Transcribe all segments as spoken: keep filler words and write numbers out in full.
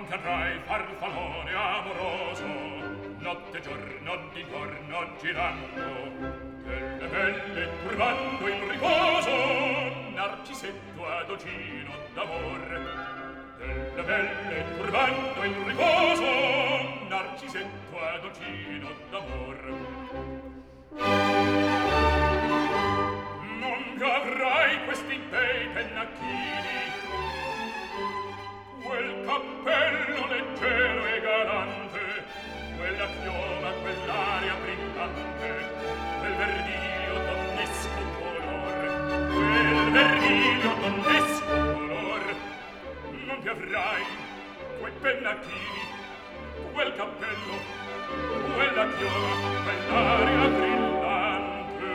caprai farfallone amoroso, notte giorno di giorno girando, delle belle turbando in riposo, narcisetto adocino d'amor. Delle belle turbando in riposo, narcisetto adocino d'amor. Non vi avrai questi bei pennacchini, quel cappello leggero e galante, quella chioma, quell'aria brillante, quel vermiglio donnesco color, quel vermiglio donnesco color. Non vi avrai quei pennacchini, quel cappello, quella chioma, quell'aria brillante.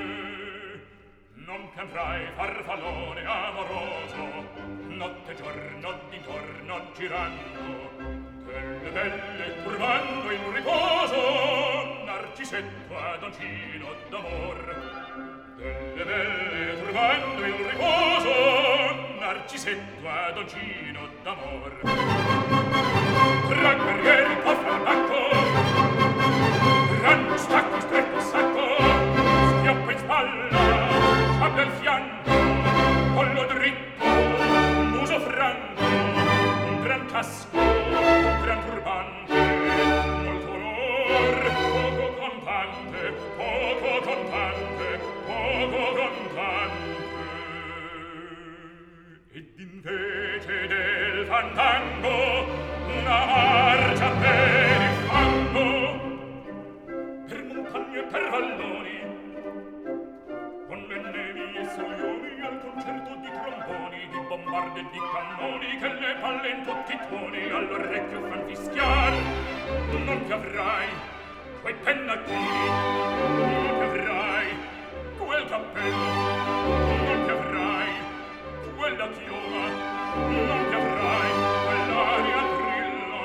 Non ti avrai farfallone amoroso, notte giorno d'intorno girando, delle belle turbando in riposo, narcisetto adoncino d'amor. Delle belle turbando in riposo, narcisetto adoncino d'amor. Tra guerrieri cofre al bacco, gran stacchi stretto sacco, schioppo in spalla, sciabbia al fianco, collo dritto, muso franco, un gran casco, un gran turbante, molto onor, poco contante, poco contante, poco contante. Ed invece del fandango una marcia per il fango, per montagne e per valloni, con le nevi e soglioni al concerto di tromboni, di bombarde e di cannoni che le palle in tutti i tuoni all'orecchio fan fischiar. Non ti avrai quei pennacchini, non ti avrai quel cappello, non ti avrai quella chioma, non ti avrai quell'aria brillante.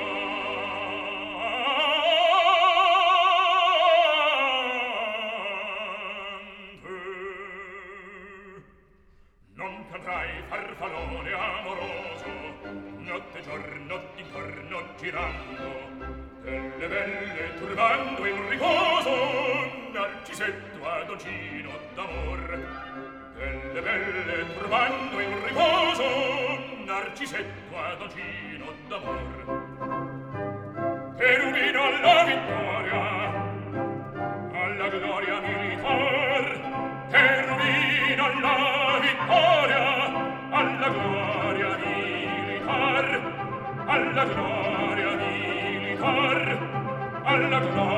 Non ti avrai farfallone amoroso, notte giorno d'intorno girando, delle belle turbando in riposo, narcisetto adoncino d'amor. Delle belle turbando in riposo, narcisetto adoncino d'amor. Cherubino alla vittoria, alla gloria militar, cherubino alla vittoria, alla gloria militar, alla gloria militar, alla gloria